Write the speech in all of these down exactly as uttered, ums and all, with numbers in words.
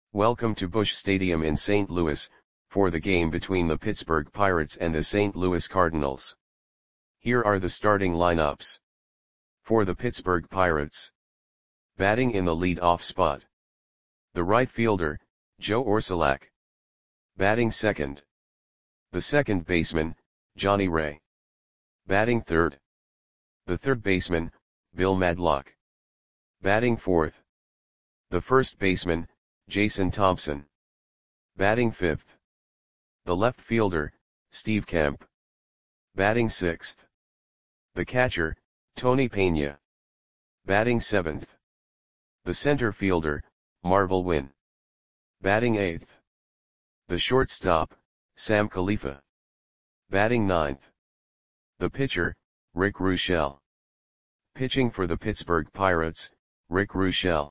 Welcome to Busch Stadium in Saint Louis, for the game between the Pittsburgh Pirates and the Saint Louis Cardinals. Here are the starting lineups. For the Pittsburgh Pirates. Batting in the lead-off spot. The right fielder, Joe Orsulak. Batting second. The second baseman, Johnny Ray. Batting third. The third baseman, Bill Madlock. Batting fourth. The first baseman, Jason Thompson. Batting fifth. The left fielder, Steve Kemp. Batting sixth. The catcher, Tony Pena. Batting seventh. The center fielder, Marvel Wynn. Batting eighth. The shortstop, Sam Khalifa. Batting ninth. The pitcher, Rick Ruschel. Pitching for the Pittsburgh Pirates, Rick Ruschel.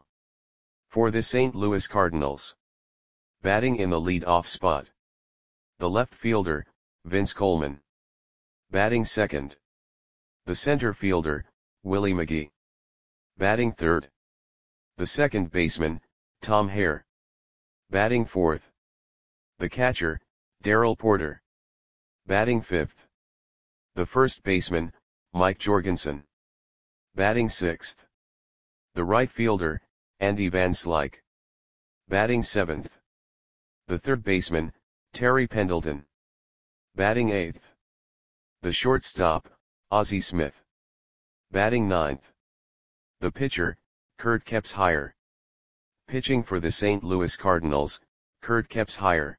For the Saint Louis Cardinals. Batting in the lead-off spot. The left fielder, Vince Coleman. Batting second. The center fielder, Willie McGee. Batting third. The second baseman, Tom Hare. Batting fourth. The catcher, Darrell Porter. Batting fifth. The first baseman, Mike Jorgensen. Batting sixth. The right fielder, Andy Van Slyke. Batting seventh. The third baseman, Terry Pendleton. Batting eighth. The shortstop, Ozzie Smith. Batting ninth. The pitcher, Curt Kepshire. Pitching for the Saint Louis Cardinals, Curt Kepshire.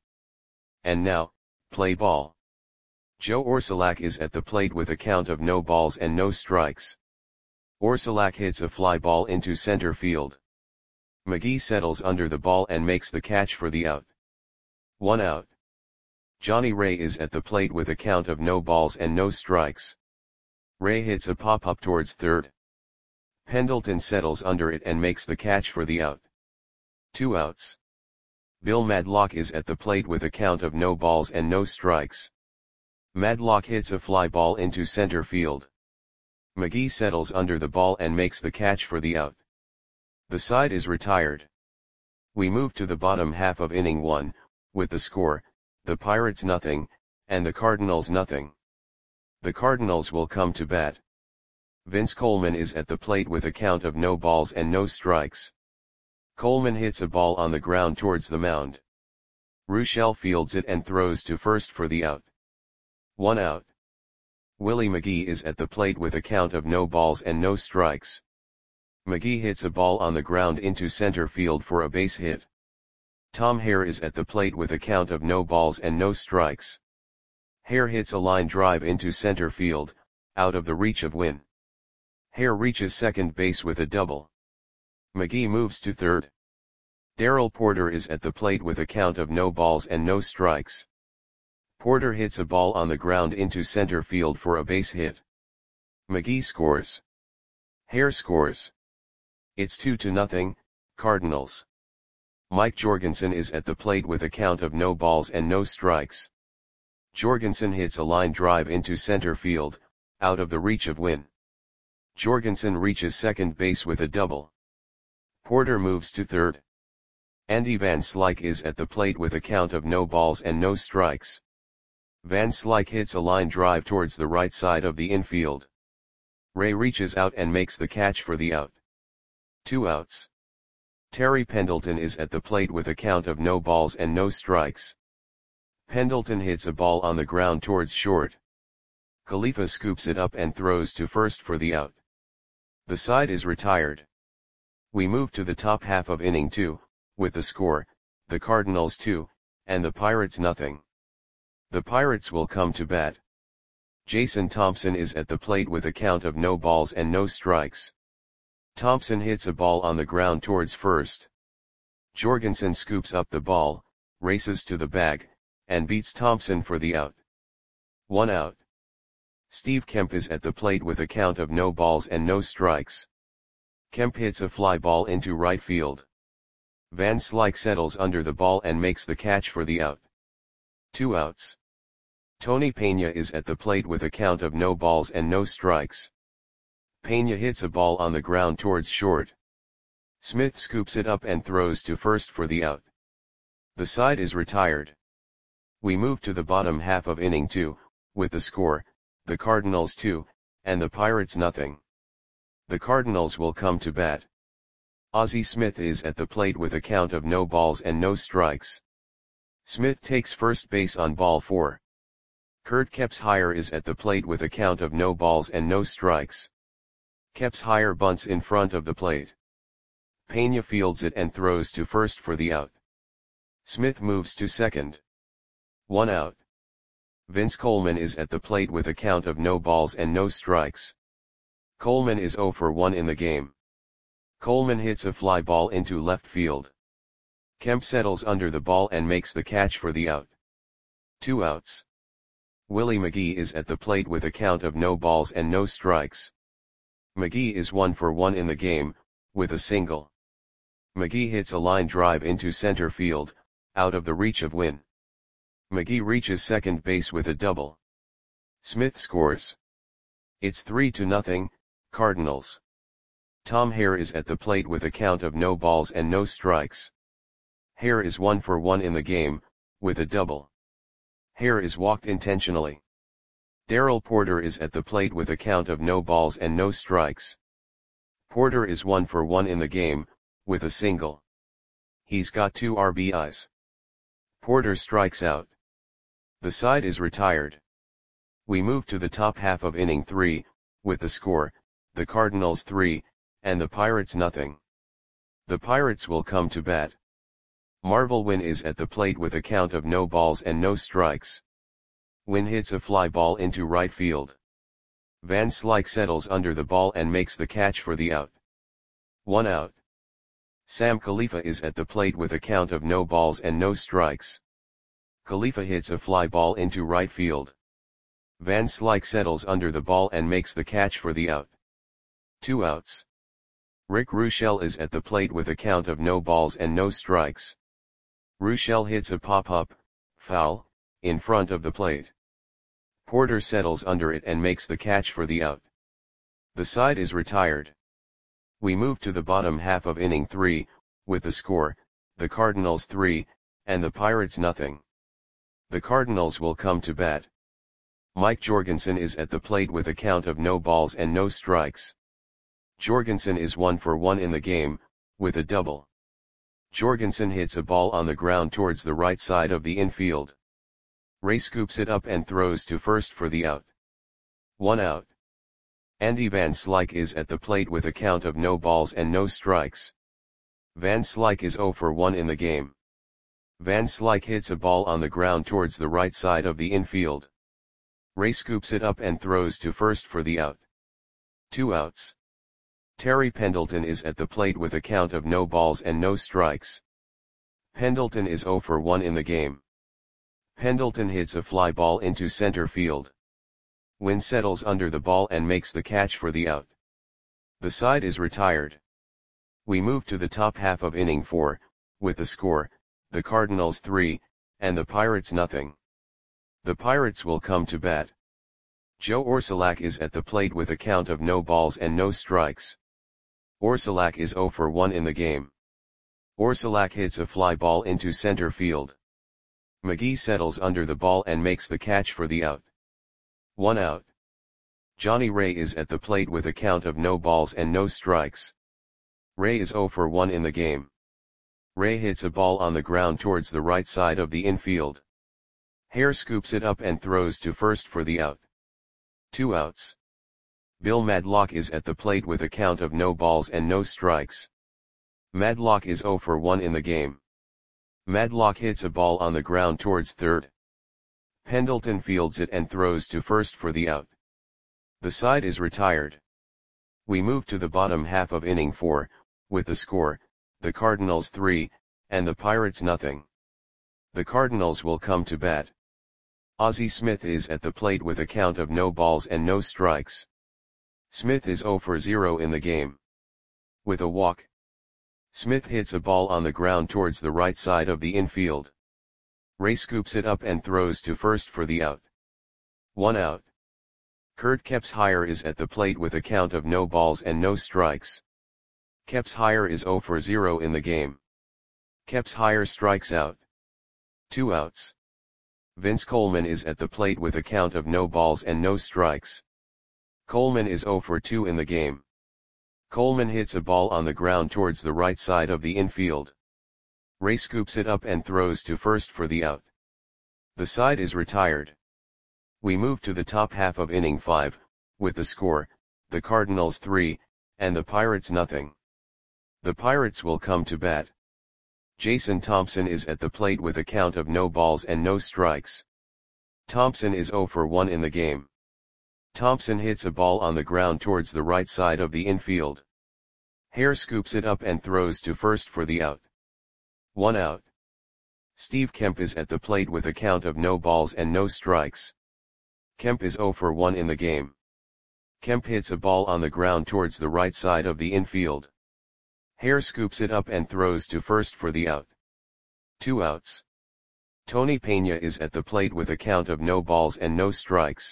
And now, play ball. Joe Orsulak is at the plate with a count of no balls and no strikes. Orsulak hits a fly ball into center field. McGee settles under the ball and makes the catch for the out. One out. Johnny Ray is at the plate with a count of no balls and no strikes. Ray hits a pop-up towards third. Pendleton settles under it and makes the catch for the out. Two outs. Bill Madlock is at the plate with a count of no balls and no strikes. Madlock hits a fly ball into center field. McGee settles under the ball and makes the catch for the out. The side is retired. We move to the bottom half of inning one, with the score, the Pirates nothing, and the Cardinals nothing. The Cardinals will come to bat. Vince Coleman is at the plate with a count of no balls and no strikes. Coleman hits a ball on the ground towards the mound. Ruschel fields it and throws to first for the out. One out. Willie McGee is at the plate with a count of no balls and no strikes. McGee hits a ball on the ground into center field for a base hit. Tom Hare is at the plate with a count of no balls and no strikes. Hare hits a line drive into center field, out of the reach of Wynn. Hare reaches second base with a double. McGee moves to third. Darrell Porter is at the plate with a count of no balls and no strikes. Porter hits a ball on the ground into center field for a base hit. McGee scores. Hare scores. It's two to nothing, Cardinals. Mike Jorgensen is at the plate with a count of no balls and no strikes. Jorgensen hits a line drive into center field, out of the reach of Wynn. Jorgensen reaches second base with a double. Porter moves to third. Andy Van Slyke is at the plate with a count of no balls and no strikes. Van Slyke hits a line drive towards the right side of the infield. Ray reaches out and makes the catch for the out. Two outs. Terry Pendleton is at the plate with a count of no balls and no strikes. Pendleton hits a ball on the ground towards short. Khalifa scoops it up and throws to first for the out. The side is retired. We move to the top half of inning two, with the score, the Cardinals two, and the Pirates nothing. The Pirates will come to bat. Jason Thompson is at the plate with a count of no balls and no strikes. Thompson hits a ball on the ground towards first. Jorgensen scoops up the ball, races to the bag, and beats Thompson for the out. One out. Steve Kemp is at the plate with a count of no balls and no strikes. Kemp hits a fly ball into right field. Van Slyke settles under the ball and makes the catch for the out. Two outs. Tony Pena is at the plate with a count of no balls and no strikes. Pena hits a ball on the ground towards short. Smith scoops it up and throws to first for the out. The side is retired. We move to the bottom half of inning two, with the score, the Cardinals two, and the Pirates nothing. The Cardinals will come to bat. Ozzie Smith is at the plate with a count of no balls and no strikes. Smith takes first base on ball four. Kurt Kepshire is at the plate with a count of no balls and no strikes. Kepshire bunts in front of the plate. Pena fields it and throws to first for the out. Smith moves to second. One out. Vince Coleman is at the plate with a count of no balls and no strikes. Coleman is oh for one in the game. Coleman hits a fly ball into left field. Kemp settles under the ball and makes the catch for the out. Two outs. Willie McGee is at the plate with a count of no balls and no strikes. McGee is one for one in the game, with a single. McGee hits a line drive into center field, out of the reach of Wynn. McGee reaches second base with a double. Smith scores. It's three to nothing, Cardinals. Tom Hare is at the plate with a count of no balls and no strikes. Hare is one for one in the game, with a double. Hare is walked intentionally. Darrell Porter is at the plate with a count of no balls and no strikes. Porter is one for one in the game, with a single. He's got two R B Is. Porter strikes out. The side is retired. We move to the top half of inning three, with the score, the Cardinals three, and the Pirates nothing. The Pirates will come to bat. Marvel Wynn is at the plate with a count of no balls and no strikes. Wynn hits a fly ball into right field. Van Slyke settles under the ball and makes the catch for the out. One out. Sam Khalifa is at the plate with a count of no balls and no strikes. Khalifa hits a fly ball into right field. Van Slyke settles under the ball and makes the catch for the out. Two outs. Rick Ruschel is at the plate with a count of no balls and no strikes. Ruschel hits a pop-up, foul, in front of the plate. Porter settles under it and makes the catch for the out. The side is retired. We move to the bottom half of inning three, with the score, the Cardinals three, and the Pirates nothing. The Cardinals will come to bat. Mike Jorgensen is at the plate with a count of no balls and no strikes. Jorgensen is one for one in the game, with a double. Jorgensen hits a ball on the ground towards the right side of the infield. Ray scoops it up and throws to first for the out. One out. Andy Van Slyke is at the plate with a count of no balls and no strikes. Van Slyke is oh for one in the game. Van Slyke hits a ball on the ground towards the right side of the infield. Ray scoops it up and throws to first for the out. Two outs. Terry Pendleton is at the plate with a count of no balls and no strikes. Pendleton is oh for one in the game. Pendleton hits a fly ball into center field. Wynn settles under the ball and makes the catch for the out. The side is retired. We move to the top half of inning four, with the score, the Cardinals three, and the Pirates nothing. The Pirates will come to bat. Joe Orsulak is at the plate with a count of no balls and no strikes. Orsulak is oh for one in the game. Orsulak hits a fly ball into center field. McGee settles under the ball and makes the catch for the out. One out. Johnny Ray is at the plate with a count of no balls and no strikes. Ray is oh for one in the game. Ray hits a ball on the ground towards the right side of the infield. Hare scoops it up and throws to first for the out. Two outs. Bill Madlock is at the plate with a count of no balls and no strikes. Madlock is oh for one in the game. Madlock hits a ball on the ground towards third. Pendleton fields it and throws to first for the out. The side is retired. We move to the bottom half of inning four, with the score, the Cardinals three, and the Pirates nothing. The Cardinals will come to bat. Ozzie Smith is at the plate with a count of no balls and no strikes. Smith is oh for zero in the game. With a walk. Smith hits a ball on the ground towards the right side of the infield. Ray scoops it up and throws to first for the out. One out. Kurt Kepshire is at the plate with a count of no balls and no strikes. Kepshire is oh for zero in the game. Kepshire strikes out. Two outs. Vince Coleman is at the plate with a count of no balls and no strikes. Coleman is oh for two in the game. Coleman hits a ball on the ground towards the right side of the infield. Ray scoops it up and throws to first for the out. The side is retired. We move to the top half of inning five, with the score, the Cardinals three, and the Pirates nothing. The Pirates will come to bat. Jason Thompson is at the plate with a count of no balls and no strikes. Thompson is oh for one in the game. Thompson hits a ball on the ground towards the right side of the infield. Hare scoops it up and throws to first for the out. One out. Steve Kemp is at the plate with a count of no balls and no strikes. Kemp is oh for one in the game. Kemp hits a ball on the ground towards the right side of the infield. Hare scoops it up and throws to first for the out. Two outs. Tony Peña is at the plate with a count of no balls and no strikes.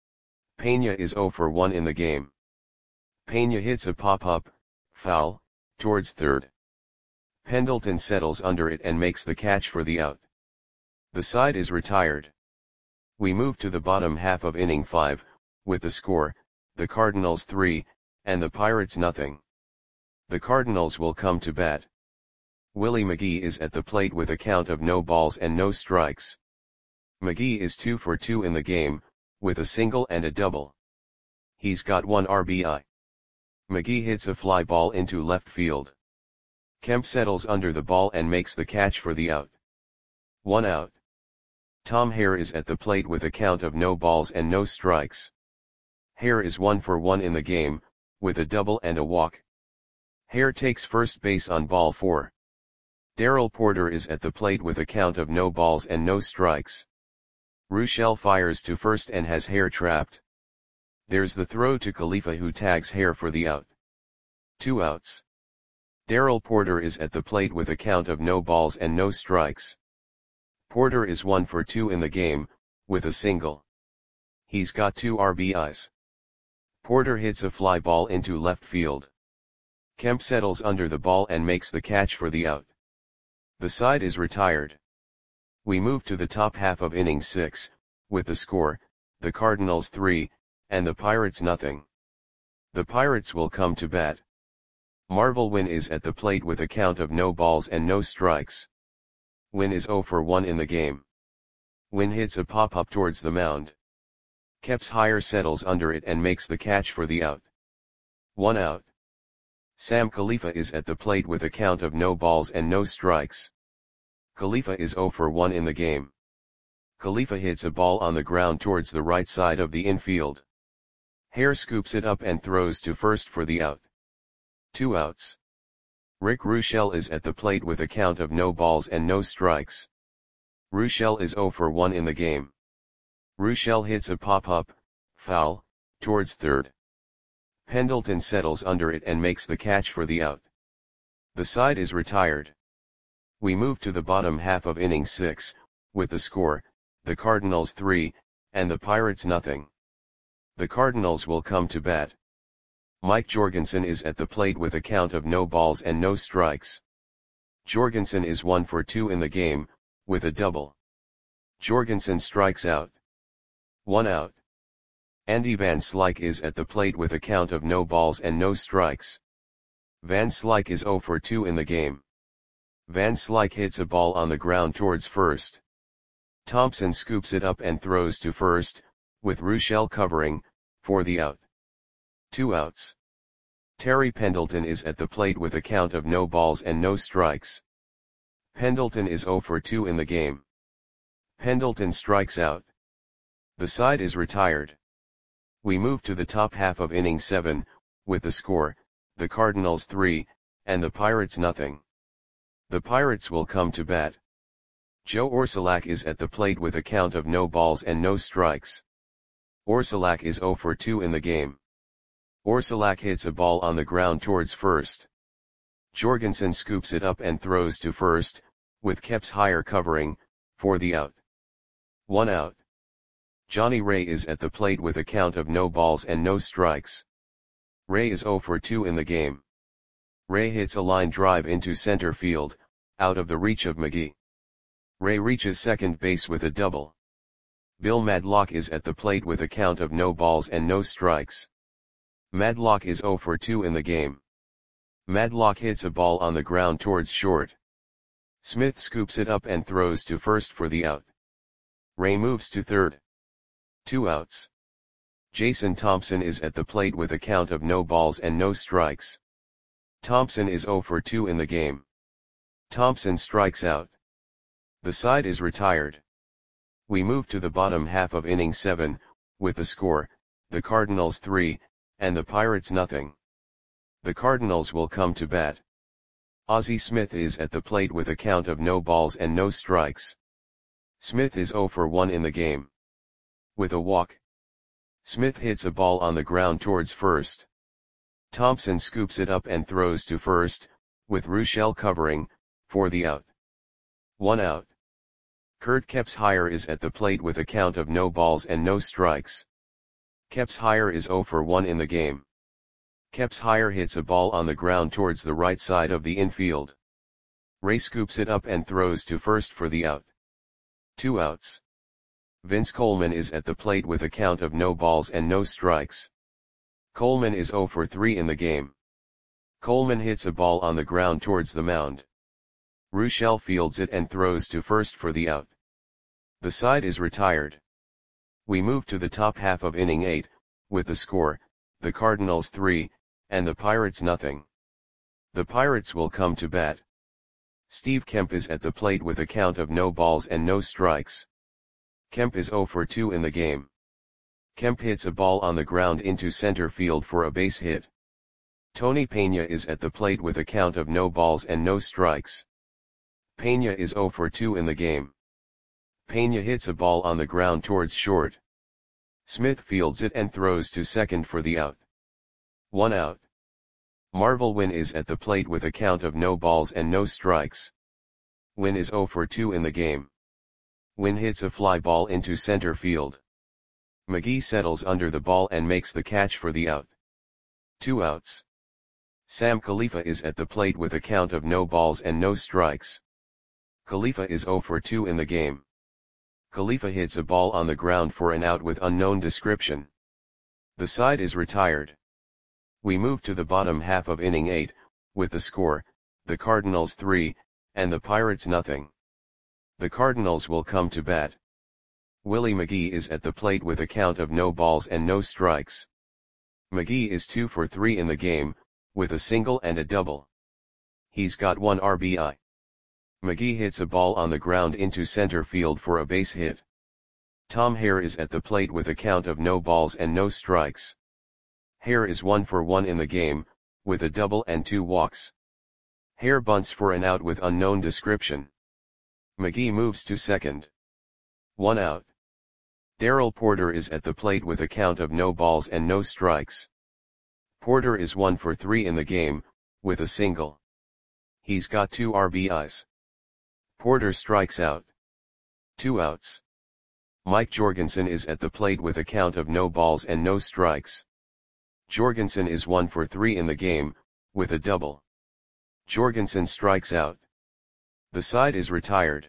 Peña is oh for one in the game. Peña hits a pop-up, foul, towards third. Pendleton settles under it and makes the catch for the out. The side is retired. We move to the bottom half of inning five, with the score, the Cardinals three, and the Pirates nothing. The Cardinals will come to bat. Willie McGee is at the plate with a count of no balls and no strikes. McGee is two for two in the game, with a single and a double. He's got one R B I. McGee hits a fly ball into left field. Kemp settles under the ball and makes the catch for the out. One out. Tom Hare is at the plate with a count of no balls and no strikes. Hare is one for one in the game, with a double and a walk. Hare takes first base on ball four. Darrell Porter is at the plate with a count of no balls and no strikes. Ruschel fires to first and has Hare trapped. There's the throw to Khalifa, who tags Hare for the out. Two outs. Darrell Porter is at the plate with a count of no balls and no strikes. Porter is one for two in the game, with a single. He's got two R B Is. Porter hits a fly ball into left field. Kemp settles under the ball and makes the catch for the out. The side is retired. We move to the top half of inning six, with the score, the Cardinals three, and the Pirates nothing. The Pirates will come to bat. Marvel Wynn is at the plate with a count of no balls and no strikes. Wynn is oh for one in the game. Wynn hits a pop-up towards the mound. Kep's Hire settles under it and makes the catch for the out. One out. Sam Khalifa is at the plate with a count of no balls and no strikes. Khalifa is oh for one in the game. Khalifa hits a ball on the ground towards the right side of the infield. Hare scoops it up and throws to first for the out. Two outs. Rick Ruschel is at the plate with a count of no balls and no strikes. Ruschel is oh for one in the game. Ruschel hits a pop-up, foul, towards third. Pendleton settles under it and makes the catch for the out. The side is retired. We move to the bottom half of inning six, with the score, the Cardinals three, and the Pirates nothing. The Cardinals will come to bat. Mike Jorgensen is at the plate with a count of no balls and no strikes. Jorgensen is one for two in the game, with a double. Jorgensen strikes out. One out. Andy Van Slyke is at the plate with a count of no balls and no strikes. Van Slyke is oh for two in the game. Van Slyke hits a ball on the ground towards first. Thompson scoops it up and throws to first, with Ruschel covering, for the out. Two outs. Terry Pendleton is at the plate with a count of no balls and no strikes. Pendleton is oh for two in the game. Pendleton strikes out. The side is retired. We move to the top half of inning seven, with the score, the Cardinals three, and the Pirates nothing. The Pirates will come to bat. Joe Orsulak is at the plate with a count of no balls and no strikes. Orsulak is oh for two in the game. Orsulak hits a ball on the ground towards first. Jorgensen scoops it up and throws to first, with Kep's Hire covering, for the out. One out. Johnny Ray is at the plate with a count of no balls and no strikes. Ray is oh for two in the game. Ray hits a line drive into center field, out of the reach of McGee. Ray reaches second base with a double. Bill Madlock is at the plate with a count of no balls and no strikes. Madlock is oh for two in the game. Madlock hits a ball on the ground towards short. Smith scoops it up and throws to first for the out. Ray moves to third. Two outs. Jason Thompson is at the plate with a count of no balls and no strikes. Thompson is oh for two in the game. Thompson strikes out. The side is retired. We move to the bottom half of inning seven, with the score, the Cardinals three, and the Pirates nothing. The Cardinals will come to bat. Ozzie Smith is at the plate with a count of no balls and no strikes. Smith is oh for one in the game. With a walk, Smith hits a ball on the ground towards first. Thompson scoops it up and throws to first, with Ruschel covering, for the out. One out. Kurt Kepshire is at the plate with a count of no balls and no strikes. Kepshire is oh for one in the game. Kepshire hits a ball on the ground towards the right side of the infield. Ray scoops it up and throws to first for the out. Two outs. Vince Coleman is at the plate with a count of no balls and no strikes. Coleman is oh for three in the game. Coleman hits a ball on the ground towards the mound. Ruschel fields it and throws to first for the out. The side is retired. We move to the top half of inning eight, with the score, the Cardinals three, and the Pirates nothing. The Pirates will come to bat. Steve Kemp is at the plate with a count of no balls and no strikes. Kemp is oh for two in the game. Kemp hits a ball on the ground into center field for a base hit. Tony Pena is at the plate with a count of no balls and no strikes. Pena is oh for two in the game. Pena hits a ball on the ground towards short. Smith fields it and throws to second for the out. One out. Marvel Wynn is at the plate with a count of no balls and no strikes. Wynn is oh for two in the game. Wynn hits a fly ball into center field. McGee settles under the ball and makes the catch for the out. Two outs. Sam Khalifa is at the plate with a count of no balls and no strikes. Khalifa is oh for two in the game. Khalifa hits a ball on the ground for an out with unknown description. The side is retired. We move to the bottom half of inning eight, with the score, the Cardinals three, and the Pirates nothing. The Cardinals will come to bat. Willie McGee is at the plate with a count of no balls and no strikes. McGee is two for three in the game, with a single and a double. He's got one R B I. McGee hits a ball on the ground into center field for a base hit. Tom Hare is at the plate with a count of no balls and no strikes. Hare is one for one in the game, with a double and two walks. Hare bunts for an out with unknown description. McGee moves to second. One out. Darrell Porter is at the plate with a count of no balls and no strikes. Porter is one for three in the game, with a single. He's got two R B Is. Porter strikes out. Two outs. Mike Jorgensen is at the plate with a count of no balls and no strikes. Jorgensen is one for three in the game, with a double. Jorgensen strikes out. The side is retired.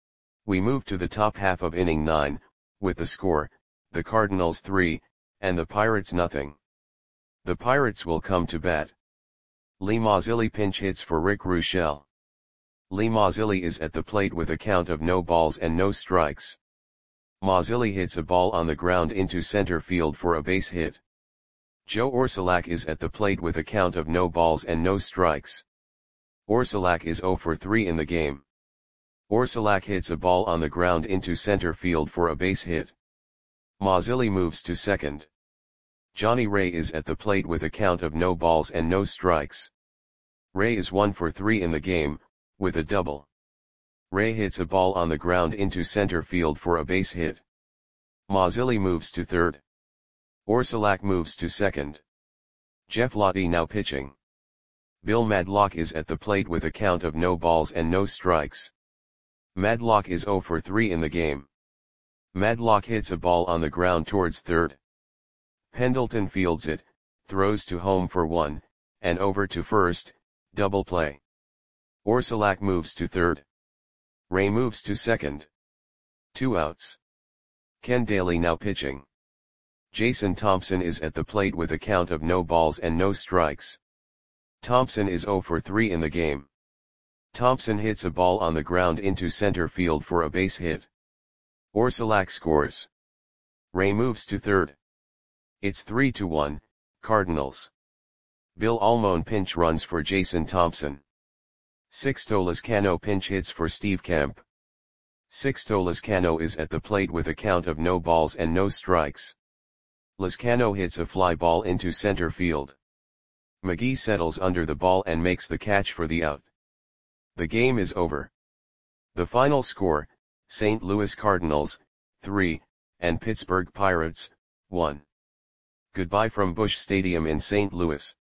We move to the top half of inning nine, with the score, the Cardinals three, and the Pirates nothing. The Pirates will come to bat. Lee Mazzilli pinch hits for Rick Ruschel. Lee Mazzilli is at the plate with a count of no balls and no strikes. Mazzilli hits a ball on the ground into center field for a base hit. Joe Orsulak is at the plate with a count of no balls and no strikes. Orsulak is oh for three in the game. Orsulak hits a ball on the ground into center field for a base hit. Mazzilli moves to second. Johnny Ray is at the plate with a count of no balls and no strikes. Ray is one for three in the game, with a double. Ray hits a ball on the ground into center field for a base hit. Mazzilli moves to third. Orsulak moves to second. Jeff Lottie now pitching. Bill Madlock is at the plate with a count of no balls and no strikes. Madlock is oh for three in the game. Madlock hits a ball on the ground towards third. Pendleton fields it, throws to home for one, and over to first, double play. Orsulak moves to third. Ray moves to second. Two outs. Ken Daly now pitching. Jason Thompson is at the plate with a count of no balls and no strikes. Thompson is zero for three in the game. Thompson hits a ball on the ground into center field for a base hit. Orsulak scores. Ray moves to third. It's three to one, Cardinals. Bill Almon pinch runs for Jason Thompson. Sixto Lezcano pinch hits for Steve Kemp. Sixto Lezcano is at the plate with a count of no balls and no strikes. Lezcano hits a fly ball into center field. McGee settles under the ball and makes the catch for the out. The game is over. The final score, Saint Louis Cardinals, three, and Pittsburgh Pirates, one. Goodbye from Busch Stadium in Saint Louis.